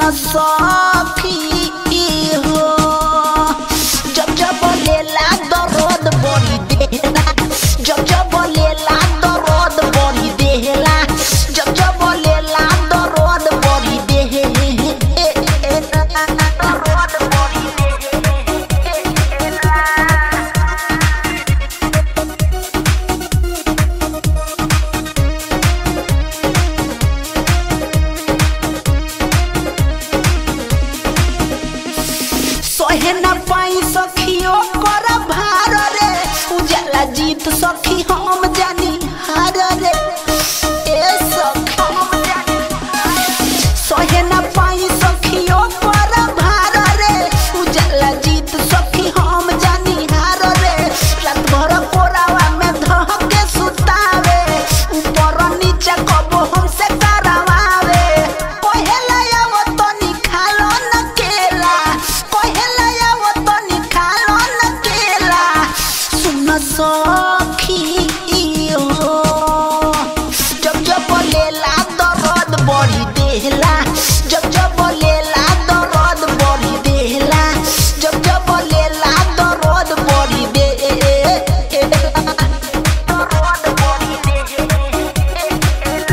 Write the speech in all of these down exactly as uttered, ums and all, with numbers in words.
सखी हो जब जब लेला दर्द बड़ी देला जब जब लेला दर्द बड़ी देला जब जब लेला दर्द बड़ी देला दर्द बड़ी देला सोहे न पाई सखियो कर भार रे उजाला जीत सखी हम जानी हार रे ए सखी हम जानी सोहे न पाई सखियो कर भार रे उजाला जीत सखी हम जानी हार रे रात भर कोरावा में धह के सुतावे ऊपर नीचे कबो हमसे करावे कोहेला आव तनी खालो न केला कोहेला आव तनी खालो न केला सुन सखी हो जब जब लेला दर्द बड़ी देला जब जब लेला दर्द बड़ी देला जब जब लेला दर्द बड़ी देला दर्द बड़ी देला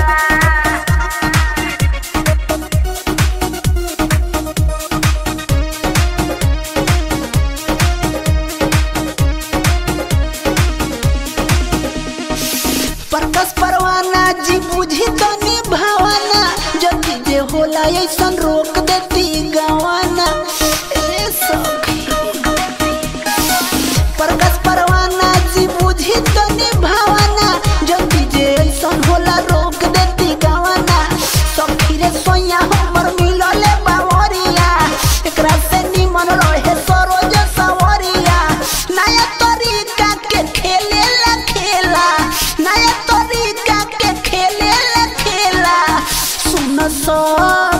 परकस परवाना जी बुझी तनी भावना जति जे होला ऐसन रोक देती गवाना ए सखी परकस परवाना जी बुझी तनी भावना जति जे ऐसन होला रोक देती गवाना सखी रे सोया हमर मिलले बावरिया एकरा से निमन रहे सरोज सवरिया नया तरीका के खेले ला खेला नया तरीका के खेले ला खेला सुन सो